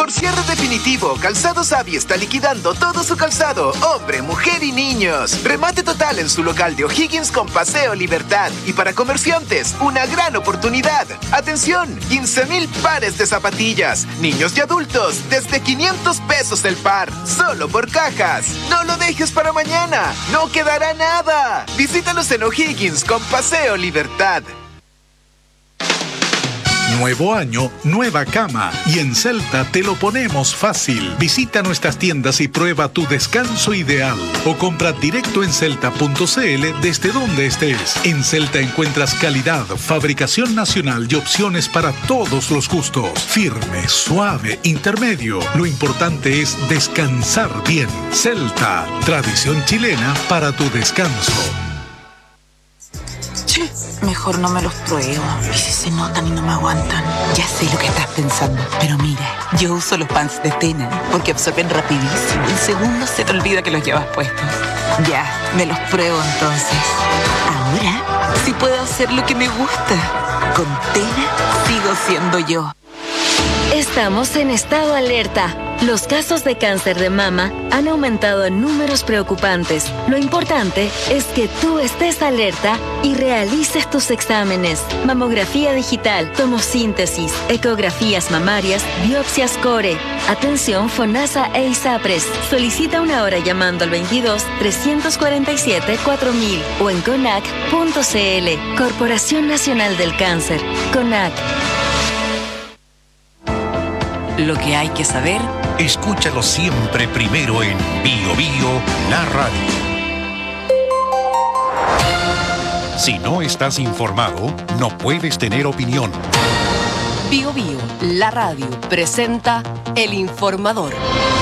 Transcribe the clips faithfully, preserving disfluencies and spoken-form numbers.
Por cierre definitivo, Calzados Avi está liquidando todo su calzado, hombre, mujer y niños. Remate total en su local de O'Higgins con Paseo Libertad. Y para comerciantes, una gran oportunidad. Atención, quince mil pares de zapatillas. Niños y adultos, desde quinientos pesos el par. Solo por cajas. No lo dejes para mañana. No quedará nada. Visítanos en O'Higgins con Paseo Libertad. Nuevo año, nueva cama. Y en Celta te lo ponemos fácil. Visita nuestras tiendas y prueba tu descanso ideal. O compra directo en celta punto c l desde donde estés. En Celta encuentras calidad, fabricación nacional y opciones para todos los gustos. Firme, suave, intermedio. Lo importante es descansar bien. Celta, tradición chilena para tu descanso. Mejor no me los pruebo. ¿Y si se notan y no me aguantan? Ya sé lo que estás pensando. Pero mira, yo uso los pants de Tena porque absorben rapidísimo. En segundos se te olvida que los llevas puestos. Ya, me los pruebo entonces. Ahora sí puedo hacer lo que me gusta. Con Tena sigo siendo yo. Estamos en estado alerta. Los casos de cáncer de mama han aumentado en números preocupantes. Lo importante es que tú estés alerta y realices tus exámenes. Mamografía digital, tomosíntesis, ecografías mamarias, biopsias core. Atención FONASA e ISAPRES. Solicita una hora llamando al veintidós, trescientos cuarenta y siete, cuatro mil o en conac punto c l. Corporación Nacional del Cáncer. CONAC. Lo que hay que saber, escúchalo siempre primero en Bio Bio, la radio. Si no estás informado, no puedes tener opinión. Bio Bio, la radio, presenta El Informador.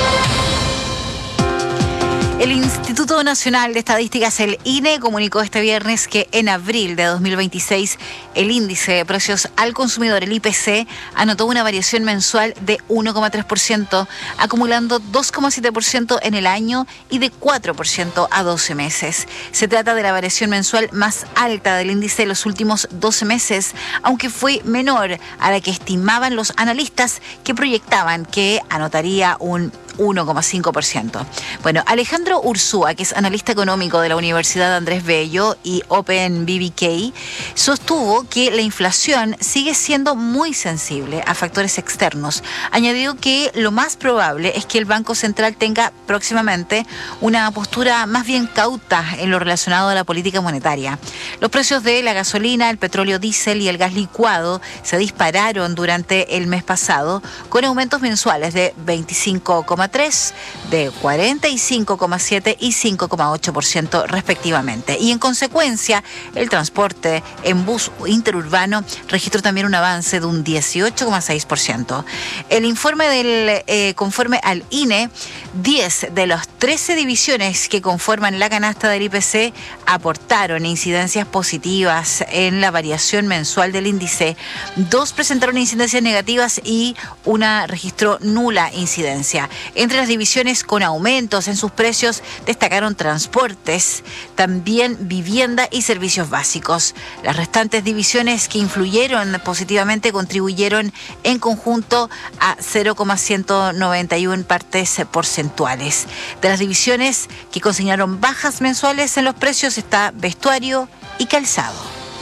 El Instituto Nacional de Estadísticas, el I N E, comunicó este viernes que en abril de dos mil veintiséis el índice de precios al consumidor, el I P C, anotó una variación mensual de uno coma tres por ciento, acumulando dos coma siete por ciento en el año y de cuatro por ciento a doce meses. Se trata de la variación mensual más alta del índice de los últimos doce meses, aunque fue menor a la que estimaban los analistas, que proyectaban que anotaría un uno coma cinco por ciento. Bueno, Alejandro Ursúa, que es analista económico de la Universidad Andrés Bello y Open B B K, sostuvo que la inflación sigue siendo muy sensible a factores externos. Añadió que lo más probable es que el Banco Central tenga próximamente una postura más bien cauta en lo relacionado a la política monetaria. Los precios de la gasolina, el petróleo diésel y el gas licuado se dispararon durante el mes pasado, con aumentos mensuales de veinticinco coma tres, de cuarenta y cinco coma siete y cinco coma ocho por ciento respectivamente. Y en consecuencia, el transporte en bus interurbano registró también un avance de un dieciocho coma seis por ciento. El informe del, eh, conforme al I N E, diez de las trece divisiones que conforman la canasta del I P C aportaron incidencias positivas en la variación mensual del índice. Dos presentaron incidencias negativas y una registró nula incidencia. Entre las divisiones con aumentos en sus precios destacaron transportes, también vivienda y servicios básicos. Las restantes divisiones que influyeron positivamente contribuyeron en conjunto a cero coma ciento noventa y uno partes porcentuales. De las divisiones que consignaron bajas mensuales en los precios está vestuario y calzado.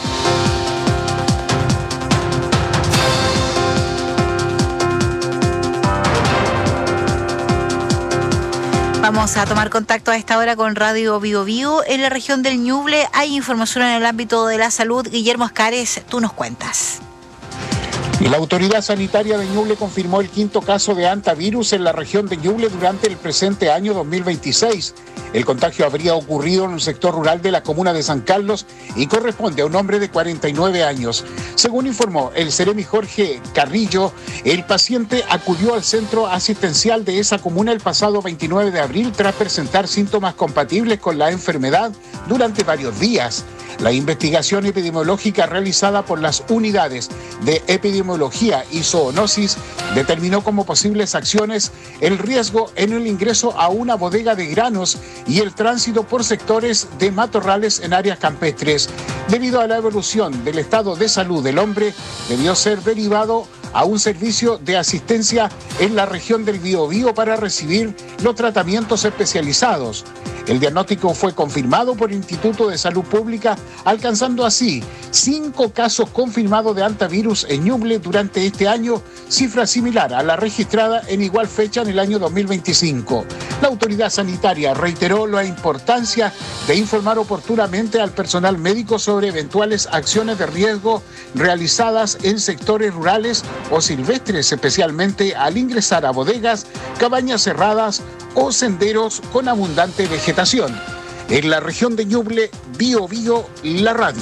Vamos a tomar contacto a esta hora con Radio Bio Bio. En la región del Ñuble hay información en el ámbito de la salud. Guillermo Escares, tú nos cuentas. La autoridad sanitaria de Ñuble confirmó el quinto caso de hantavirus en la región de Ñuble durante el presente año dos mil veintiséis. El contagio habría ocurrido en un sector rural de la comuna de San Carlos y corresponde a un hombre de cuarenta y nueve años. Según informó el Seremi Jorge Carrillo, el paciente acudió al centro asistencial de esa comuna el pasado veintinueve de abril tras presentar síntomas compatibles con la enfermedad durante varios días. La investigación epidemiológica realizada por las unidades de epidemiología y zoonosis determinó como posibles acciones el riesgo en el ingreso a una bodega de granos y el tránsito por sectores de matorrales en áreas campestres. Debido a la evolución del estado de salud del hombre, debió ser derivado a un servicio de asistencia en la región del Biobío para recibir los tratamientos especializados. El diagnóstico fue confirmado por el Instituto de Salud Pública, alcanzando así cinco casos confirmados de hantavirus en Ñuble durante este año, cifra similar a la registrada en igual fecha en el año dos mil veinticinco. La autoridad sanitaria reiteró la importancia de informar oportunamente al personal médico sobre eventuales acciones de riesgo realizadas en sectores rurales o silvestres, especialmente al ingresar a bodegas, cabañas cerradas o senderos con abundante vegetación. En la región de Ñuble, Biobío, la radio.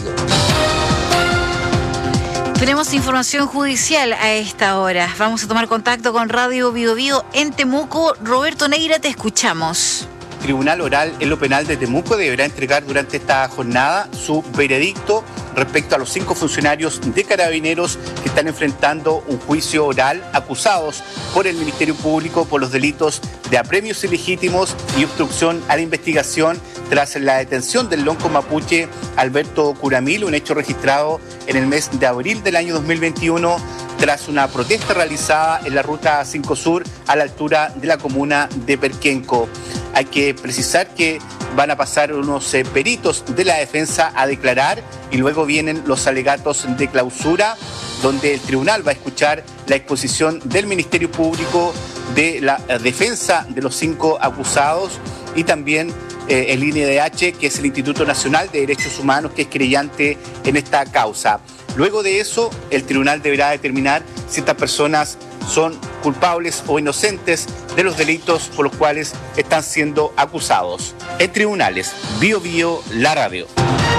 Tenemos información judicial a esta hora. Vamos a tomar contacto con Radio Biobío en Temuco. Roberto Neira, te escuchamos. Tribunal Oral en lo Penal de Temuco deberá entregar durante esta jornada su veredicto respecto a los cinco funcionarios de Carabineros que están enfrentando un juicio oral acusados por el Ministerio Público por los delitos de apremios ilegítimos y obstrucción a la investigación tras la detención del lonco mapuche Alberto Curamil, un hecho registrado en el mes de abril del año dos mil veintiuno tras una protesta realizada en la ruta cinco Sur a la altura de la comuna de Perquenco. Hay que precisar que van a pasar unos eh, peritos de la defensa a declarar y luego vienen los alegatos de clausura, donde el tribunal va a escuchar la exposición del Ministerio Público de la eh, defensa de los cinco acusados y también eh, el I N D H, que es el Instituto Nacional de Derechos Humanos, que es querellante en esta causa. Luego de eso, el tribunal deberá determinar si estas personas son culpables o inocentes de los delitos por los cuales están siendo acusados. En tribunales, Biobío, la radio.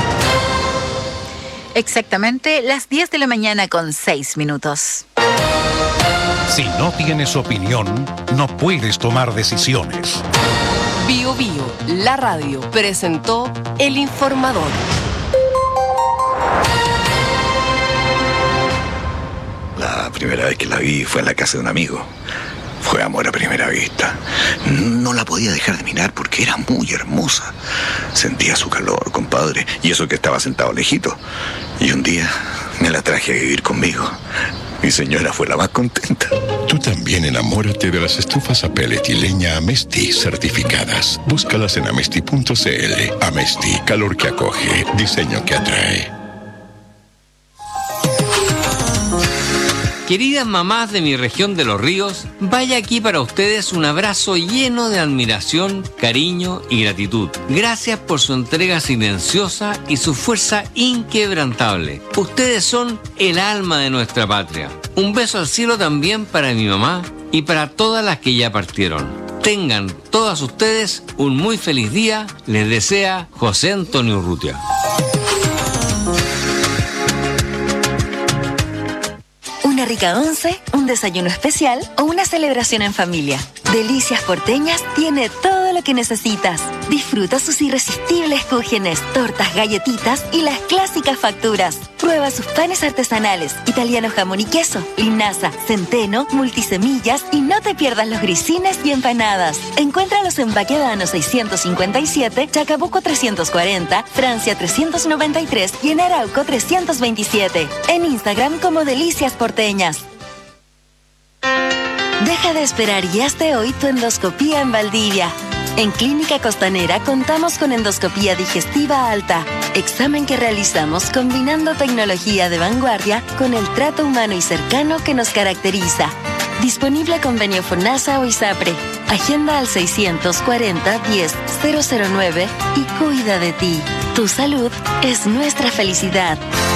Exactamente las diez de la mañana con seis minutos. Si no tienes opinión, no puedes tomar decisiones. Biobío, la radio, presentó El Informador. La primera vez que la vi fue en la casa de un amigo. Fue amor a primera vista. No la podía dejar de mirar porque era muy hermosa. Sentía su calor, compadre, y eso que estaba sentado lejito. Y un día me la traje a vivir conmigo. Mi señora fue la más contenta. Tú también enamórate de las estufas a pellet y leña Amesti certificadas. Búscalas en amesti punto c l. Amesti, calor que acoge, diseño que atrae. Queridas mamás de mi región de Los Ríos, vaya aquí para ustedes un abrazo lleno de admiración, cariño y gratitud. Gracias por su entrega silenciosa y su fuerza inquebrantable. Ustedes son el alma de nuestra patria. Un beso al cielo también para mi mamá y para todas las que ya partieron. Tengan todas ustedes un muy feliz día. Les desea José Antonio Urrutia. Una rica once, un desayuno especial o una celebración en familia. Delicias Porteñas tiene todo lo que necesitas. Disfruta sus irresistibles cúgenes, tortas, galletitas y las clásicas facturas. Prueba sus panes artesanales, italiano jamón y queso, linaza, centeno, multisemillas y no te pierdas los grisines y empanadas. Encuéntralos en Baquedano seiscientos cincuenta y siete, Chacabuco trescientos cuarenta, Francia trescientos noventa y tres y en Arauco trescientos veintisiete. En Instagram como Delicias Porteñas. Deja de esperar y hazte hoy tu endoscopía en Valdivia. En Clínica Costanera contamos con endoscopía digestiva alta, examen que realizamos combinando tecnología de vanguardia con el trato humano y cercano que nos caracteriza. Disponible convenio FONASA o ISAPRE. Agenda al seiscientos cuarenta, diez, cero cero nueve y cuida de ti. Tu salud es nuestra felicidad.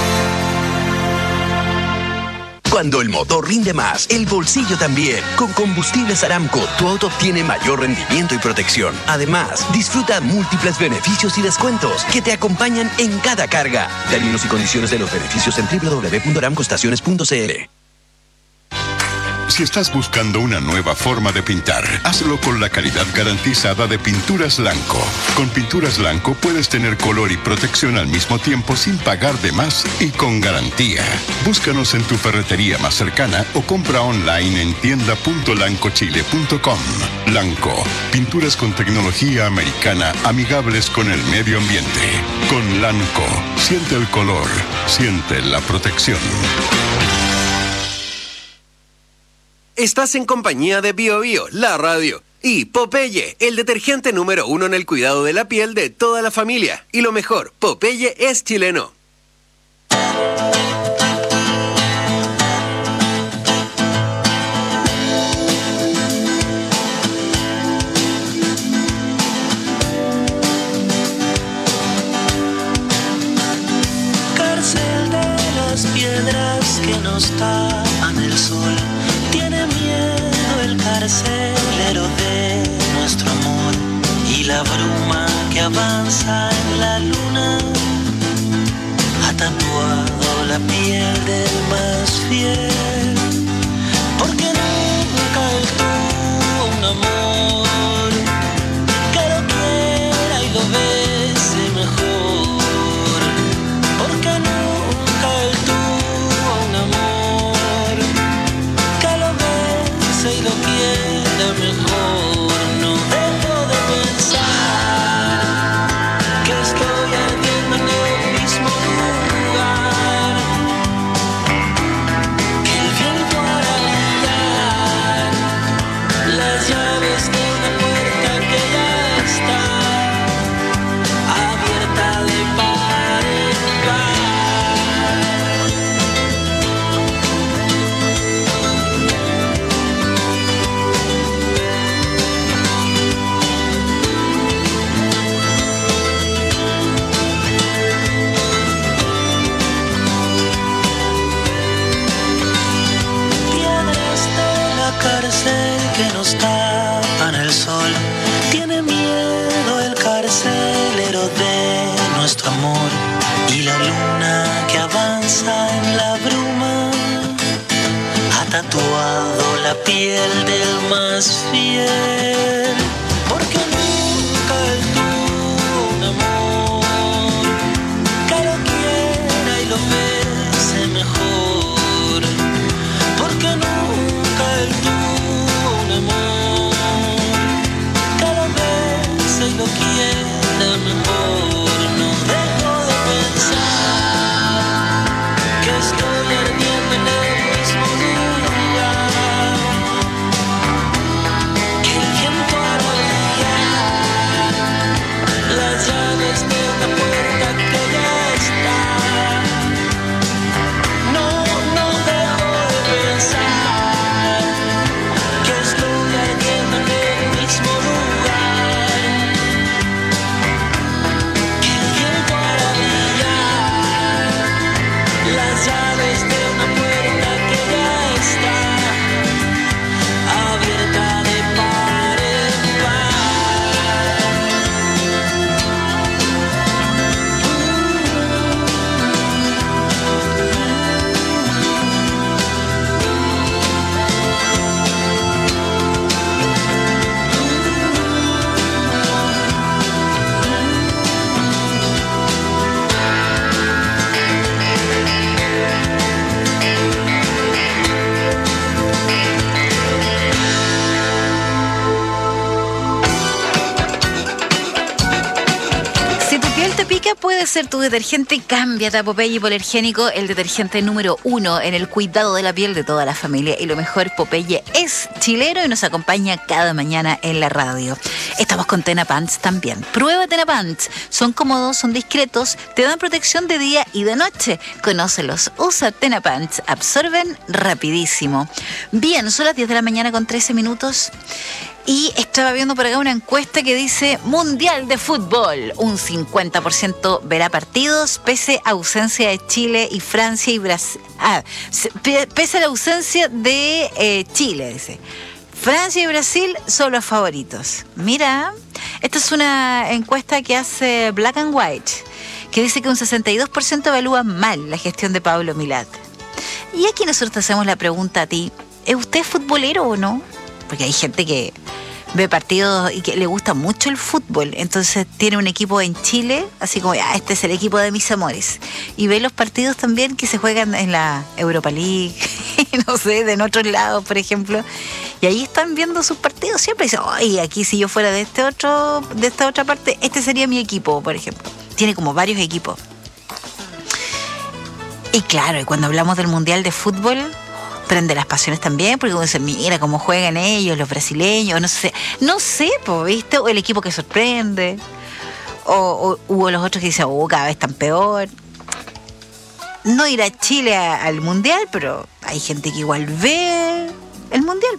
Cuando el motor rinde más, el bolsillo también. Con Combustibles Aramco, tu auto obtiene mayor rendimiento y protección. Además, disfruta múltiples beneficios y descuentos que te acompañan en cada carga. Términos y condiciones de los beneficios en doble u doble u doble u punto aramco estaciones punto c l. Si estás buscando una nueva forma de pintar, hazlo con la calidad garantizada de Pinturas Lanco. Con Pinturas Lanco puedes tener color y protección al mismo tiempo sin pagar de más y con garantía. Búscanos en tu ferretería más cercana o compra online en tienda punto lanco chile punto com. Lanco, pinturas con tecnología americana amigables con el medio ambiente. Con Lanco, siente el color, siente la protección. Estás en compañía de Bio Bio, la radio. Y Popeye, el detergente número uno en el cuidado de la piel de toda la familia. Y lo mejor, Popeye es chileno. Cárcel de las piedras que nos tapan el sol. Tiene miedo el carcelero de nuestro amor y la bruma que avanza en la luna ha tatuado la piel del más fiel, porque nunca él tuvo un amor que lo quiera y lo bese mejor, porque nunca él tuvo un amor que lo bese y lo quiera mejor. No dejo de pensar que estoy ardiendo en el mismo lugar, que el viento hará brillar las llaves de una puerta que ya está abierta de par en par. Piedras de la cárcel que nos tapan el sol. Tiene miedo el carcelero de nuestro amor y la luna que avanza en la bruma ha tatuado la piel del más fiel, porque nunca él tuvo un amor que lo quiera y lo bese mejor, porque nunca él tuvo un amor que lo bese y lo quiera mejor. No dejo de pensar que estoy ardiendo en el mismo lugar, que el viento hará brillar las llaves de una puerta que ya está. No, no dejo de pensar que estoy ardiendo en el mismo lugar, que el viento hará brillar las llaves de una puerta que ya está abierta de par en par. Si tu piel te pica, puede ser tu detergente. Cámbiate a Popeye Hipoalergénico, el detergente número uno en el cuidado de la piel de toda la familia. Y lo mejor, Popeye es chileno y nos acompaña cada mañana en la radio. Estamos con Tena Pants también. Prueba Tena Pants. Son cómodos, son discretos, te dan protección de día y de noche. Conócelos. Usa Tena Pants. Absorben rapidísimo. Bien, son las diez de la mañana con trece minutos. Y estaba viendo por acá una encuesta que dice Mundial de Fútbol. Un cincuenta por ciento verá partidos pese a ausencia de Chile y Francia y Brasil. Ah, pese a la ausencia de eh, Chile, dice. Francia y Brasil son los favoritos. Mira, esta es una encuesta que hace Black and White, que dice que un sesenta y dos por ciento evalúa mal la gestión de Pablo Milat. Y aquí nosotros te hacemos la pregunta a ti. ¿Es usted futbolero o no? Porque hay gente que ve partidos y que le gusta mucho el fútbol, entonces tiene un equipo en Chile, así como, ah, este es el equipo de mis amores, y ve los partidos también que se juegan en la Europa League, no sé, de en otros lados, por ejemplo, y ahí están viendo sus partidos siempre, y dicen, ay, aquí si yo fuera de este otro, de esta otra parte, este sería mi equipo, por ejemplo. Tiene como varios equipos. Y claro, y cuando hablamos del Mundial de Fútbol, prende las pasiones también, porque uno dice, mira cómo juegan ellos, los brasileños, no sé, no sé, po, ¿viste? O el equipo que sorprende, o, o hubo los otros que dicen, oh, cada vez están peor. No irá Chile a, al Mundial, pero hay gente que igual ve el Mundial.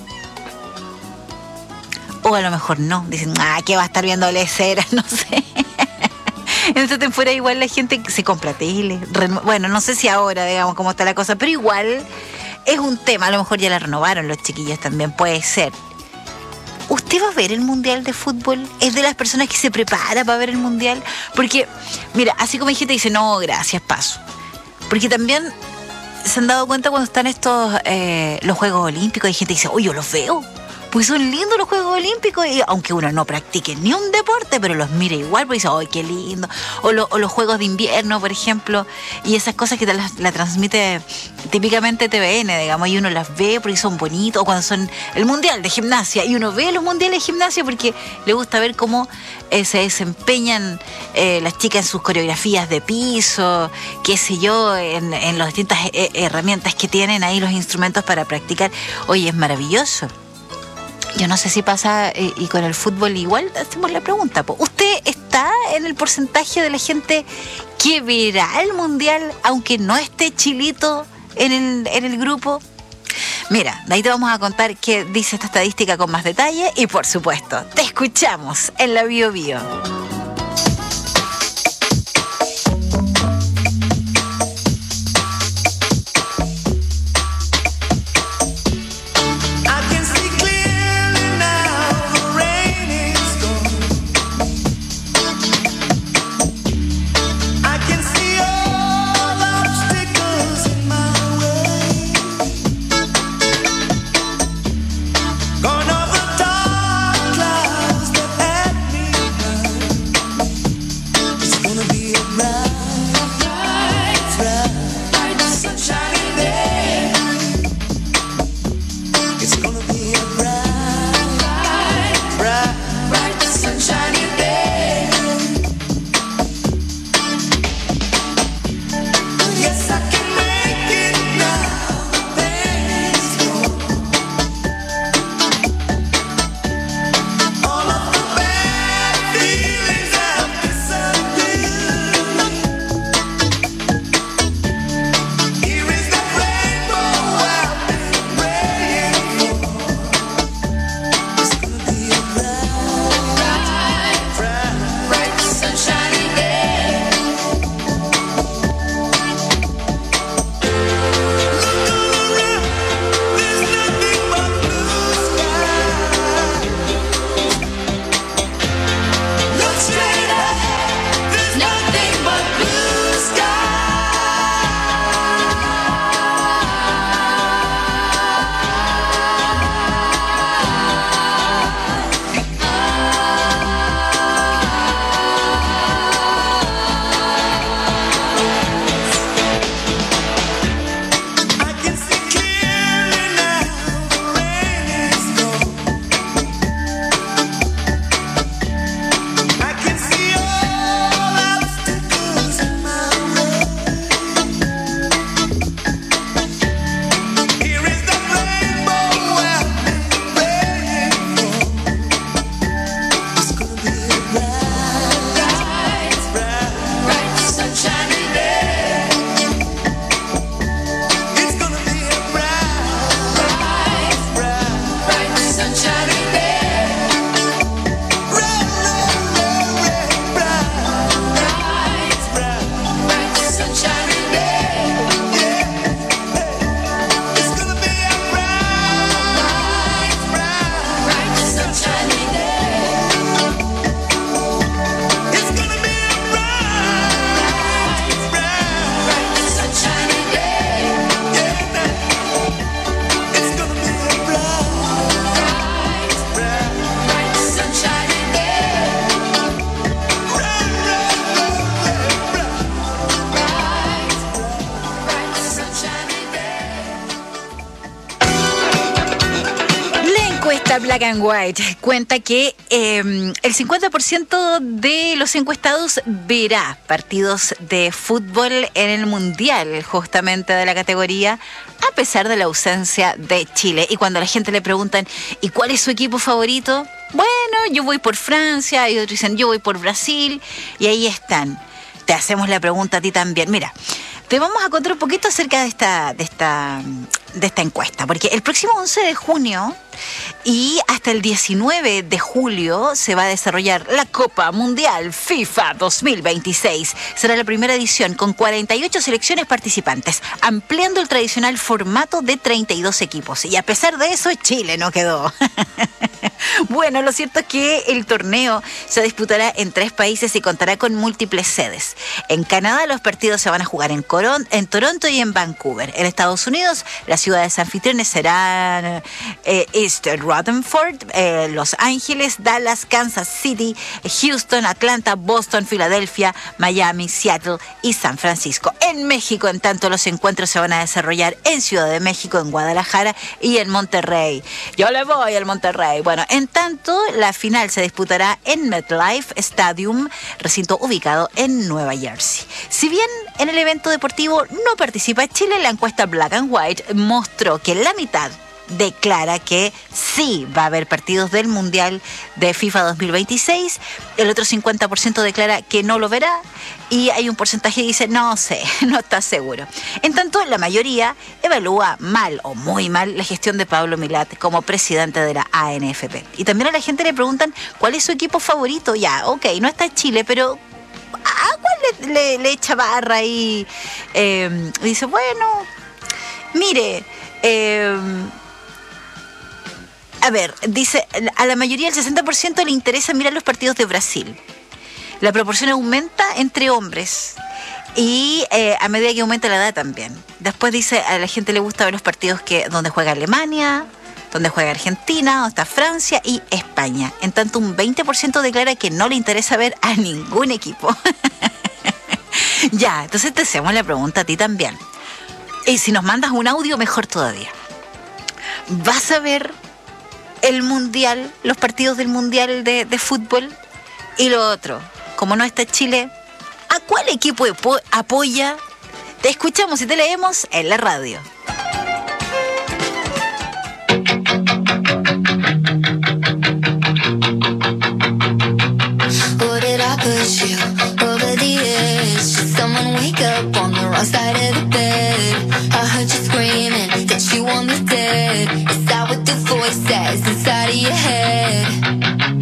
O a lo mejor no, dicen, ah, ¿qué va a estar viendo lecera? No sé. Entonces fuera igual la gente se compra tele. Reno- bueno, no sé si ahora, digamos, cómo está la cosa, pero igual es un tema. A lo mejor ya la renovaron los chiquillos también, puede ser. ¿Usted va a ver el Mundial de Fútbol? ¿Es de las personas que se prepara para ver el Mundial? Porque, mira, así como hay gente que dice, no, gracias, paso. Porque también se han dado cuenta cuando están estos, eh, los Juegos Olímpicos, hay gente que dice, oye, yo los veo. Pues son lindos los Juegos Olímpicos, y aunque uno no practique ni un deporte, pero los mira igual, porque dice, ¡ay, qué lindo! O, lo, o los Juegos de Invierno, por ejemplo, y esas cosas que te las la transmite típicamente T V N, digamos, y uno las ve porque son bonitos, o cuando son el Mundial de Gimnasia, y uno ve los Mundiales de Gimnasia porque le gusta ver cómo eh, se desempeñan eh, las chicas en sus coreografías de piso, qué sé yo, en, en las distintas eh, herramientas que tienen ahí, los instrumentos para practicar. Oye, es maravilloso. Yo no sé si pasa, eh, y con el fútbol igual hacemos la pregunta. Po. ¿Usted está en el porcentaje de la gente que verá el Mundial aunque no esté Chilito en el, en el grupo? Mira, de ahí te vamos a contar qué dice esta estadística con más detalle y, por supuesto, te escuchamos en la Bio Bio. Gone over dark clouds that had me blind. Black and White cuenta que eh, el cincuenta por ciento de los encuestados verá partidos de fútbol en el Mundial, justamente de la categoría, a pesar de la ausencia de Chile. Y cuando a la gente le preguntan, ¿y cuál es su equipo favorito? Bueno, yo voy por Francia, y otros dicen, yo voy por Brasil, y ahí están. Te hacemos la pregunta a ti también. Mira, te vamos a contar un poquito acerca de esta, de esta, de esta encuesta, porque el próximo once de junio y hasta el diecinueve de julio se va a desarrollar la Copa Mundial FIFA dos mil veintiséis. Será la primera edición con cuarenta y ocho selecciones participantes, ampliando el tradicional formato de treinta y dos equipos. Y a pesar de eso, Chile no quedó. Bueno, lo cierto es que el torneo se disputará en tres países y contará con múltiples sedes. En Canadá los partidos se van a jugar en, Coron, en Toronto y en Vancouver. En Estados Unidos las ciudades anfitriones serán eh, East Rutherford, eh, Los Ángeles, Dallas, Kansas City, Houston, Atlanta, Boston, Filadelfia, Miami, Seattle y San Francisco. En México, en tanto, los encuentros se van a desarrollar en Ciudad de México, en Guadalajara y en Monterrey. Yo le voy al Monterrey. Bueno, en tanto, la final se disputará en MetLife Stadium, recinto ubicado en Nueva Jersey. Si bien en el evento deportivo no participa Chile, la encuesta Black and White mostró que la mitad declara que sí va a haber partidos del Mundial de FIFA dos mil veintiséis, el otro cincuenta por ciento declara que no lo verá y hay un porcentaje que dice no sé, no está seguro. En tanto, la mayoría evalúa mal o muy mal la gestión de Pablo Milat como presidente de la A N F P. Y también a la gente le preguntan cuál es su equipo favorito. Ya, ok, no está Chile, pero ¿a cuál le, le, le echa barra y eh, dice, bueno, mire, eh, a ver, dice, a la mayoría, el sesenta por ciento le interesa mirar los partidos de Brasil. La proporción aumenta entre hombres y eh, a medida que aumenta la edad también. Después dice, a la gente le gusta ver los partidos que donde juega Alemania, donde juega Argentina, donde está Francia y España. En tanto, un veinte por ciento declara que no le interesa ver a ningún equipo. Ya, entonces te hacemos la pregunta a ti también. Y si nos mandas un audio, mejor todavía. ¿Vas a ver el Mundial, los partidos del Mundial de, de fútbol? Y lo otro, como no está Chile, ¿a cuál equipo apo- apoya? Te escuchamos y te leemos en la radio. What did I push you over the edge? Did someone wake up on the wrong side of the bed? I heard you screaming that you want me dead. Is that what the voice says inside of your head?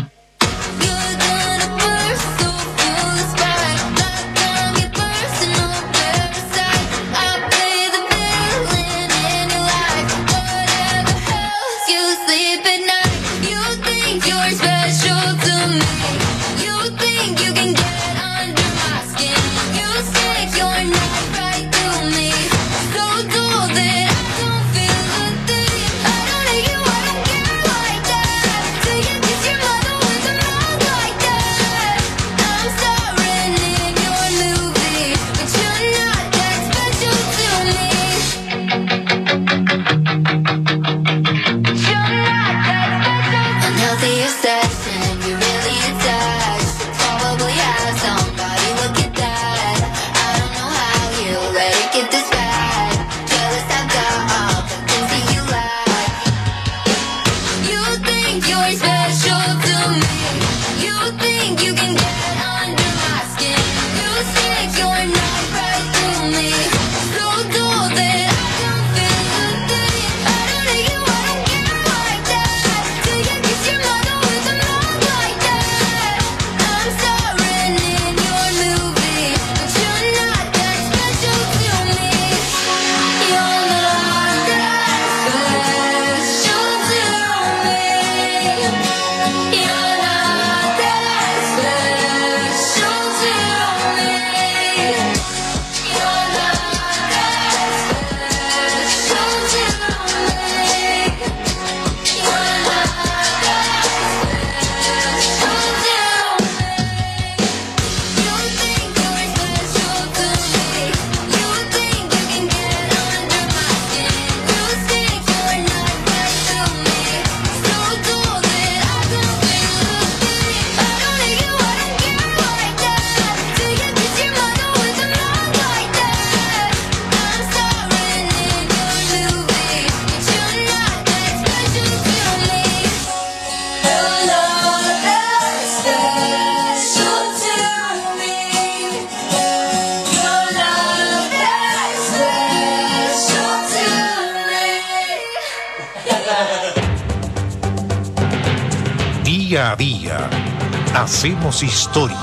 Día a día, hacemos historia.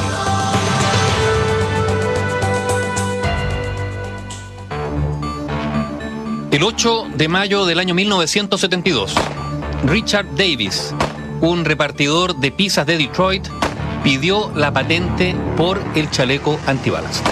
El ocho de mayo del año mil novecientos setenta y dos, Richard Davis, un repartidor de pizzas de Detroit, pidió la patente por el chaleco antibalas.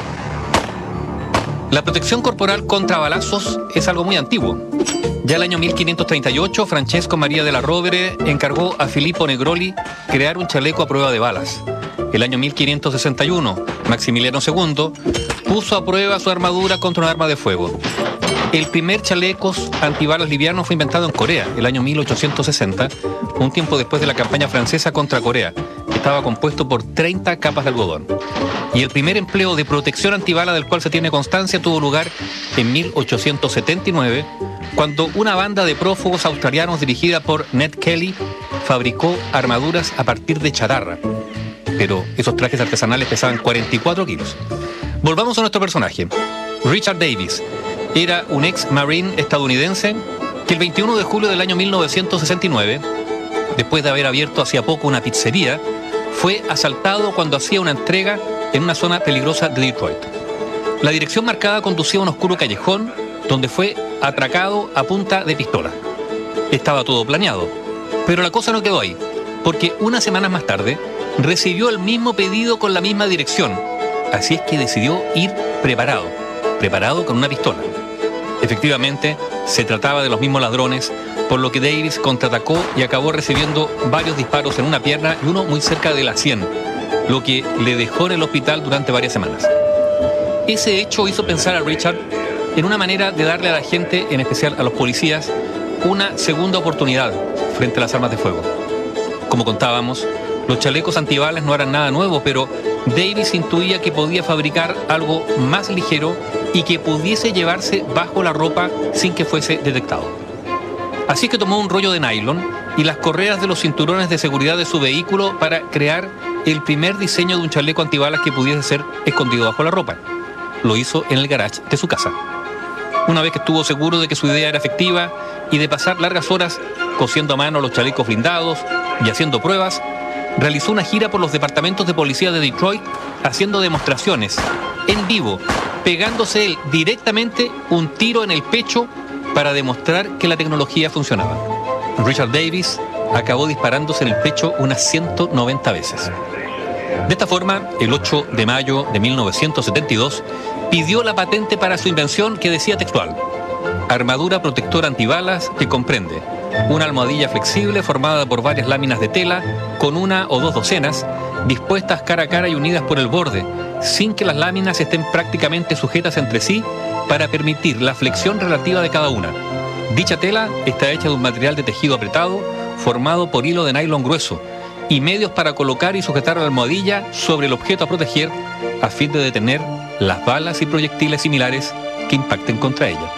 La protección corporal contra balazos es algo muy antiguo. Ya el año mil quinientos treinta y ocho, Francesco Maria della Rovere encargó a Filippo Negroli crear un chaleco a prueba de balas. El año mil quinientos sesenta y uno, Maximiliano segundo puso a prueba su armadura contra un arma de fuego. El primer chaleco antibalas liviano fue inventado en Corea, el año mil ochocientos sesenta, un tiempo después de la campaña francesa contra Corea, que estaba compuesto por treinta capas de algodón. Y el primer empleo de protección antibala del cual se tiene constancia tuvo lugar en mil ochocientos setenta y nueve, cuando una banda de prófugos australianos dirigida por Ned Kelly fabricó armaduras a partir de chatarra. Pero esos trajes artesanales pesaban cuarenta y cuatro kilos. Volvamos a nuestro personaje. Richard Davis era un ex marine estadounidense que el veintiuno de julio del año mil novecientos sesenta y nueve, después de haber abierto hacía poco una pizzería, fue asaltado cuando hacía una entrega en una zona peligrosa de Detroit. La dirección marcada conducía a un oscuro callejón donde fue atracado a punta de pistola. Estaba todo planeado, pero la cosa no quedó ahí, porque unas semanas más tarde recibió el mismo pedido con la misma dirección. Así es que decidió ir preparado, preparado con una pistola. Efectivamente, se trataba de los mismos ladrones, por lo que Davis contraatacó y acabó recibiendo varios disparos en una pierna y uno muy cerca de la sien, lo que le dejó en el hospital durante varias semanas. Ese hecho hizo pensar a Richard en una manera de darle a la gente, en especial a los policías, una segunda oportunidad frente a las armas de fuego. Como contábamos, los chalecos antibalas no eran nada nuevo, pero Davis intuía que podía fabricar algo más ligero y que pudiese llevarse bajo la ropa sin que fuese detectado. Así que tomó un rollo de nylon y las correas de los cinturones de seguridad de su vehículo para crear el primer diseño de un chaleco antibalas que pudiese ser escondido bajo la ropa. Lo hizo en el garage de su casa. Una vez que estuvo seguro de que su idea era efectiva y de pasar largas horas cosiendo a mano los chalecos blindados y haciendo pruebas, realizó una gira por los departamentos de policía de Detroit haciendo demostraciones en vivo, pegándose él directamente un tiro en el pecho para demostrar que la tecnología funcionaba. Richard Davis acabó disparándose en el pecho unas ciento noventa veces. De esta forma, el ocho de mayo de mil novecientos setenta y dos, pidió la patente para su invención que decía textual: armadura protectora antibalas que comprende una almohadilla flexible formada por varias láminas de tela con una o dos docenas, dispuestas cara a cara y unidas por el borde, sin que las láminas estén prácticamente sujetas entre sí para permitir la flexión relativa de cada una. Dicha tela está hecha de un material de tejido apretado, formado por hilo de nylon grueso, y medios para colocar y sujetar la almohadilla sobre el objeto a proteger, a fin de detener las balas y proyectiles similares que impacten contra ella.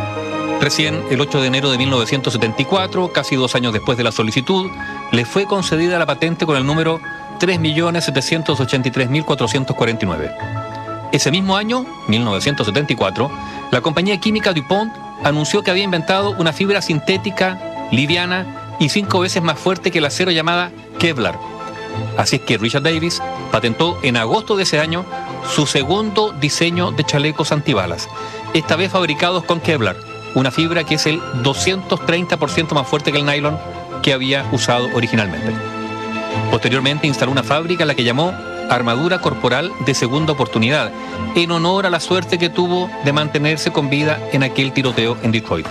Recién, el ocho de enero de mil novecientos setenta y cuatro, casi dos años después de la solicitud, le fue concedida la patente con el número tres millones setecientos ochenta y tres mil cuatrocientos cuarenta y nueve. Ese mismo año, mil novecientos setenta y cuatro, la compañía química DuPont anunció que había inventado una fibra sintética, liviana y cinco veces más fuerte que el acero llamada Kevlar. Así es que Richard Davis patentó en agosto de ese año su segundo diseño de chalecos antibalas, esta vez fabricados con Kevlar, una fibra que es el doscientos treinta por ciento más fuerte que el nylon que había usado originalmente. Posteriormente instaló una fábrica a la que llamó Armadura Corporal de Segunda Oportunidad, en honor a la suerte que tuvo de mantenerse con vida en aquel tiroteo en Detroit.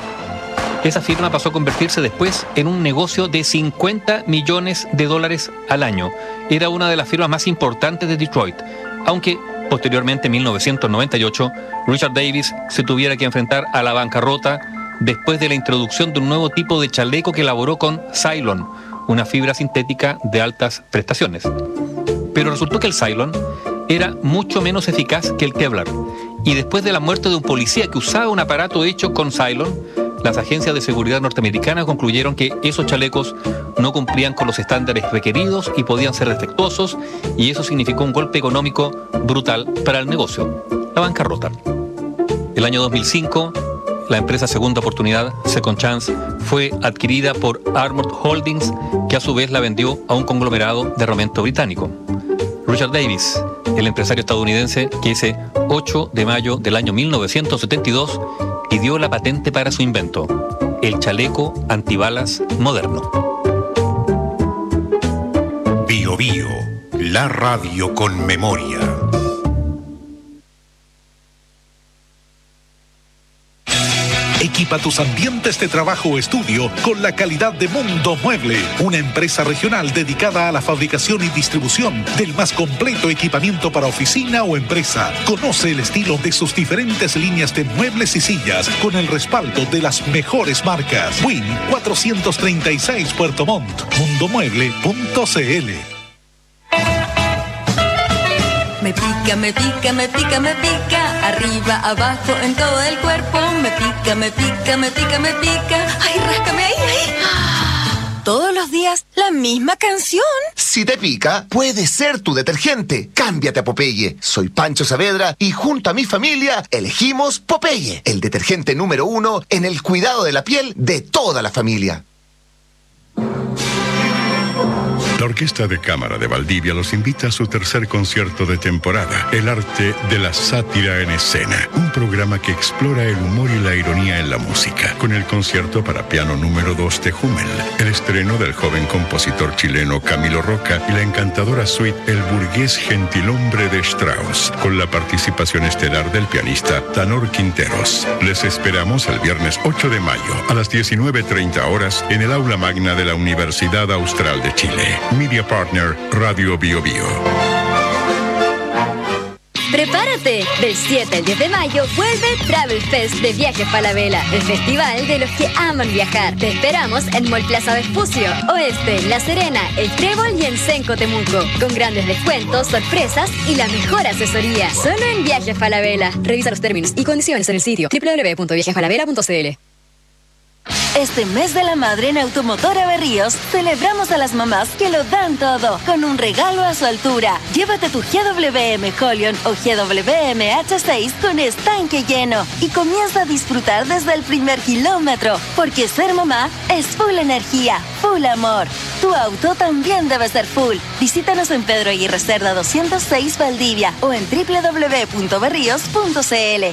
Esa firma pasó a convertirse después en un negocio de cincuenta millones de dólares al año. Era una de las firmas más importantes de Detroit, aunque posteriormente, en mil novecientos noventa y ocho, Richard Davis se tuviera que enfrentar a la bancarrota después de la introducción de un nuevo tipo de chaleco que elaboró con Cylon, una fibra sintética de altas prestaciones. Pero resultó que el Cylon era mucho menos eficaz que el Kevlar, y después de la muerte de un policía que usaba un aparato hecho con Cylon, las agencias de seguridad norteamericanas concluyeron que esos chalecos no cumplían con los estándares requeridos y podían ser defectuosos, y eso significó un golpe económico brutal para el negocio, la bancarrota. El año dos mil cinco, la empresa Segunda Oportunidad, Second Chance, fue adquirida por Armored Holdings, que a su vez la vendió a un conglomerado de armamento británico. Richard Davis, el empresario estadounidense que ese ocho de mayo del año mil novecientos setenta y dos pidió la patente para su invento, el chaleco antibalas moderno. Bio Bio, la radio con memoria. Equipa tus ambientes de trabajo o estudio con la calidad de Mundo Mueble, una empresa regional dedicada a la fabricación y distribución del más completo equipamiento para oficina o empresa. Conoce el estilo de sus diferentes líneas de muebles y sillas con el respaldo de las mejores marcas. Win cuatrocientos treinta y seis Puerto Montt, mundomueble punto cl. Me pica, me pica, me pica, me pica, arriba, abajo, en todo el cuerpo. Me pica, me pica, me pica, me pica. Ay, ráscame ahí, ahí. Todos los días, la misma canción. Si te pica, puede ser tu detergente. Cámbiate a Popeye. Soy Pancho Saavedra y junto a mi familia elegimos Popeye, el detergente número uno en el cuidado de la piel de toda la familia. La Orquesta de Cámara de Valdivia los invita a su tercer concierto de temporada, El arte de la sátira en escena, un programa que explora el humor y la ironía en la música, con el concierto para piano número dos de Hummel, el estreno del joven compositor chileno Camilo Roca y la encantadora suite El burgués gentilhombre de Strauss, con la participación estelar del pianista Tanor Quinteros. Les esperamos el viernes ocho de mayo a las diecinueve treinta horas en el aula magna de la Universidad Austral de Chile. Media Partner Radio Bio Bio. Prepárate, del siete al diez de mayo vuelve Travel Fest de Viajes Falabella, el festival de los que aman viajar. Te esperamos en Mall Plaza Vespucio, Oeste, La Serena, El Trébol y en Senco Temuco, con grandes descuentos, sorpresas y la mejor asesoría. Solo en Viajes Falabella. Revisa los términos y condiciones en el sitio doble u doble u doble u punto viajes falabella punto c l. Este mes de la madre en Automotora Berríos celebramos a las mamás que lo dan todo con un regalo a su altura. Llévate tu G W M Holion o G W M H seis con estanque lleno y comienza a disfrutar desde el primer kilómetro, porque ser mamá es full energía, full amor. Tu auto también debe ser full. Visítanos en Pedro Aguirre Cerda doscientos seis Valdivia o en doble u doble u doble u punto berríos punto c l.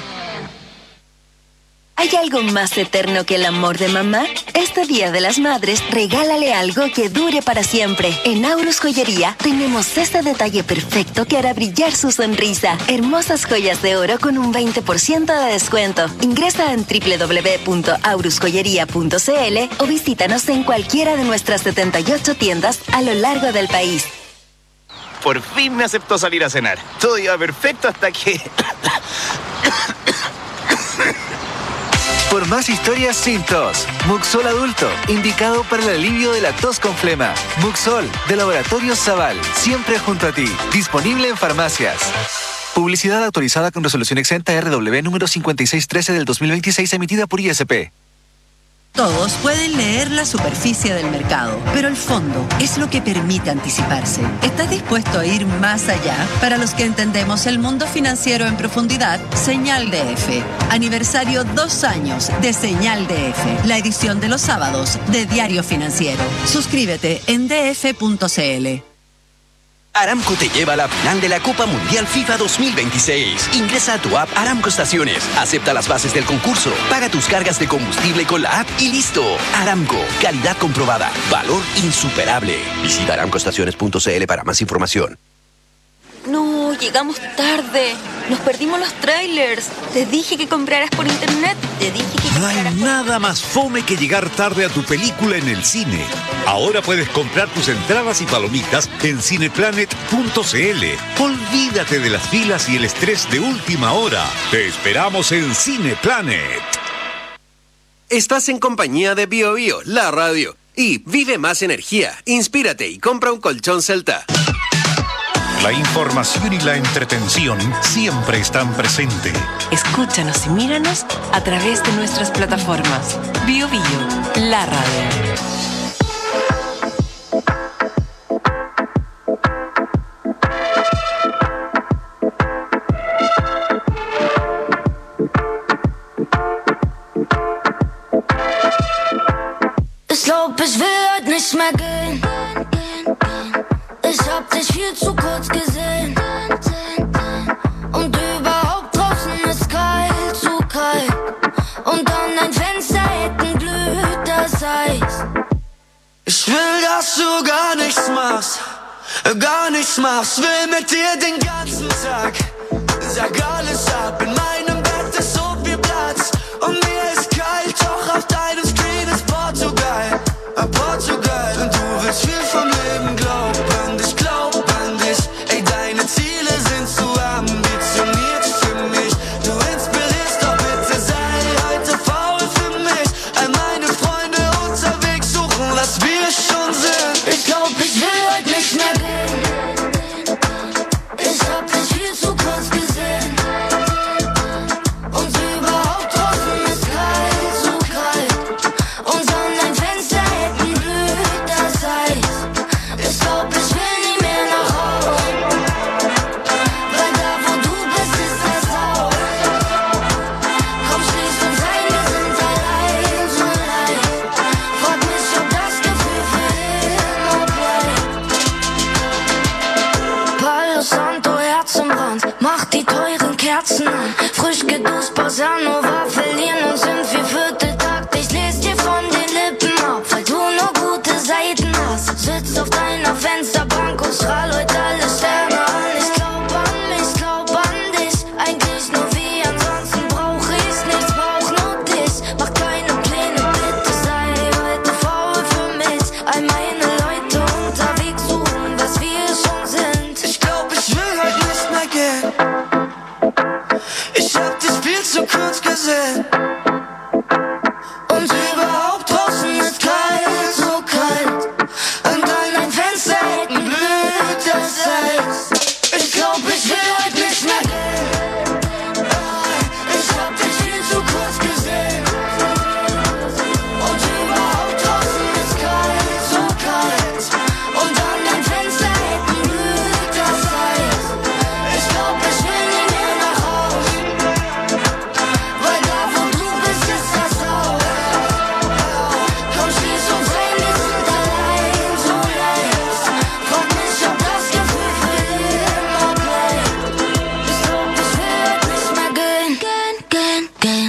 ¿Hay algo más eterno que el amor de mamá? Este Día de las Madres, regálale algo que dure para siempre. En Aurus Joyería tenemos este detalle perfecto que hará brillar su sonrisa. Hermosas joyas de oro con un veinte por ciento de descuento. Ingresa en doble u doble u doble u punto aurus joyería punto c l o visítanos en cualquiera de nuestras setenta y ocho tiendas a lo largo del país. Por fin me aceptó salir a cenar. Todo iba perfecto hasta que... Por más historias sin tos, Muxol Adulto, indicado para el alivio de la tos con flema. Muxol, de Laboratorios Zaval, siempre junto a ti. Disponible en farmacias. Publicidad autorizada con resolución exenta R W número cincuenta y seis trece del dos mil veintiséis, emitida por I S P. Todos pueden leer la superficie del mercado, pero el fondo es lo que permite anticiparse. ¿Estás dispuesto a ir más allá? Para los que entendemos el mundo financiero en profundidad, Señal D F. Aniversario dos años de Señal D F, la edición de los sábados de Diario Financiero. Suscríbete en d f punto c l. Aramco te lleva a la final de la Copa Mundial FIFA dos mil veintiséis. Ingresa a tu app Aramco Estaciones, acepta las bases del concurso, paga tus cargas de combustible con la app y listo. Aramco, calidad comprobada, valor insuperable. Visita aramco estaciones punto c l para más información. No, llegamos tarde. Nos perdimos los trailers. Te dije que compraras por internet. Te dije que No hay nada más fome que llegar tarde a tu película en el cine. Ahora puedes comprar tus entradas y palomitas en cineplanet punto c l. Olvídate de las filas y el estrés de última hora. Te esperamos en Cineplanet. Estás en compañía de Bio Bio, la radio. Y vive más energía, inspírate y compra un colchón Celta. La información y la entretención siempre están presentes. Escúchanos y míranos a través de nuestras plataformas. Bio Bio, la radio. ich will heute nicht mehr gehen. Ich hab dich viel zu kurz gesehen. Und überhaupt draußen ist kalt, zu kalt. Und an dein Fenster hinten glüht das Eis. Ich will, dass du gar nichts machst, gar nichts machst. Will mit dir den ganzen Tag. Sag alles ab, in meinem Bett ist so viel Platz. Und mir ist kalt, doch auf deinem Screen ist Portugal. Portugal. Und du willst viel vom Leben glauben, ich glaub an dich. Ey, deine Ziele sind zu ambitioniert für mich. Du inspirierst, doch bitte sei heute faul für mich. All meine Freunde unterwegs suchen, was wir schon sind. Ich glaub, ich will heute nicht mehr gehen. Ich hab dich viel zu kurz gesehen. Und überhaupt draußen ist kalt, zu kalt. Und an dein Fenster hinten blüht das Eis. Ich glaub, ich will nie mehr nach Hause. Weil da, wo du bist, ist das Haus. Komm, schließ uns ein, wir sind allein, so allein. Frag mich, ob das Gefühl für immer bleibt. Palo Santo, Herz im Brand, mach die teuren Kerzen an. Frisch geduscht, Bossa Nova, verlieren uns im vierviertel Takt. Ich les dir von den Lippen ab, weil du nur gute Seiten hast. Sitz auf deiner Fensterbank und strahl heute alle Sterne an. Ich glaub an mich, ich glaub an dich, eigentlich nur wie, ansonsten brauch ich's nichts, brauch nur dich. Mach keine Pläne, bitte sei heute faul für mich. All meine Leute unterwegs suchen, was wir schon sind. Ich glaub, ich will heute nicht mehr gehen. Ich hab dich viel zu kurz gesehen. Und überhaupt draußen ist kalt, so kalt. Und an dein Fenster hinten blüht das Eis. Ich glaub, ich will heute nicht mehr gehen. Ich hab dich viel zu kurz gesehen. Und überhaupt draußen ist kalt, so kalt. Und an dein Fenster hinten blüht das Eis. Ich glaub, ich will nie mehr nach Hause. Weil da, wo du bist, ist das Haus. Komm, schließ uns ein, wir sind allein, so leicht. Frag mich, ob das Gefühl für immer bleibt. Ich glaub, ich will heute nicht mehr gehen, gehen, gehen, gehen.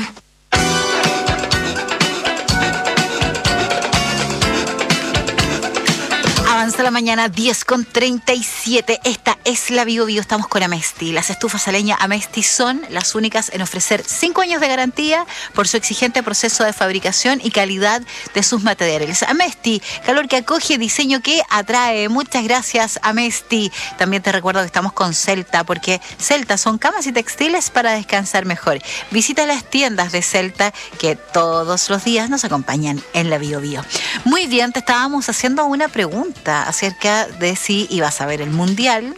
Avanza la mañana, diez con treinta y siete. Esta es la Bio Bio. Estamos con Amesti. Las estufas a leña Amesti son las únicas en ofrecer cinco años de garantía por su exigente proceso de fabricación y calidad de sus materiales. Amesti, calor que acoge, diseño que atrae. Muchas gracias, Amesti. También te recuerdo que estamos con Celta, porque Celta son camas y textiles para descansar mejor. Visita las tiendas de Celta que todos los días nos acompañan en la Bio Bio. Muy bien, te estábamos haciendo una pregunta acerca de si ibas a ver el Mundial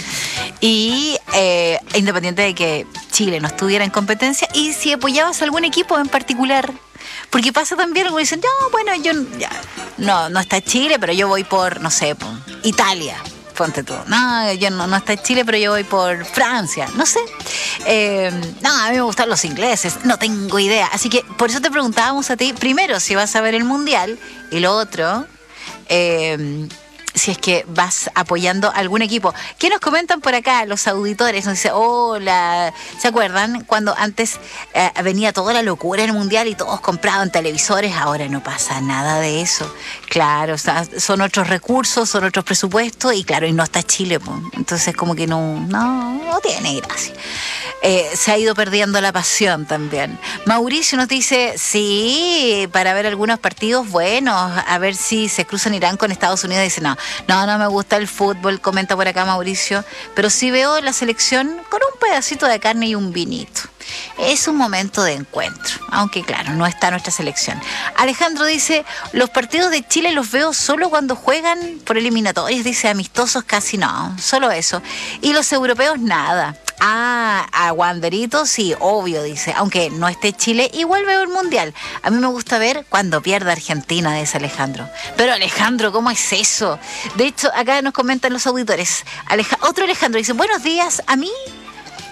y eh, independiente de que Chile no estuviera en competencia, y si apoyabas a algún equipo en particular. Porque pasa también, como dicen, no, bueno, yo ya, no, no está Chile, pero yo voy por, no sé, por Italia. Ponte tú. No, yo no, no está Chile, pero yo voy por Francia. No sé. Eh, no, a mí me gustan los ingleses. No tengo idea. Así que por eso te preguntábamos a ti, primero, si vas a ver el Mundial, y lo otro, eh, si es que vas apoyando algún equipo. ¿Qué nos comentan por acá los auditores? Nos dice, hola, ¿se acuerdan cuando antes eh, venía toda la locura en el Mundial y todos compraban televisores? Ahora no pasa nada de eso. Claro, o sea, son otros recursos, son otros presupuestos, y claro, y no está Chile, pues. Entonces como que no, no, no tiene gracia. Eh, se ha ido perdiendo la pasión también. Mauricio nos dice, sí, para ver algunos partidos buenos, a ver si se cruzan Irán con Estados Unidos. Dice, no, no, no me gusta el fútbol, comenta por acá Mauricio, pero sí veo la selección con un pedacito de carne y un vinito. Es un momento de encuentro, aunque claro, no está nuestra selección. Alejandro dice, los partidos de Chile los veo solo cuando juegan por eliminatorias, dice, amistosos casi no, solo eso. Y los europeos nada. Ah, a Wanderito sí, obvio, dice, aunque no esté Chile, igual veo el Mundial. A mí me gusta ver cuando pierde Argentina, dice Alejandro. Pero Alejandro, ¿cómo es eso? De hecho, acá nos comentan los auditores. Aleja- Otro Alejandro dice, buenos días, a mí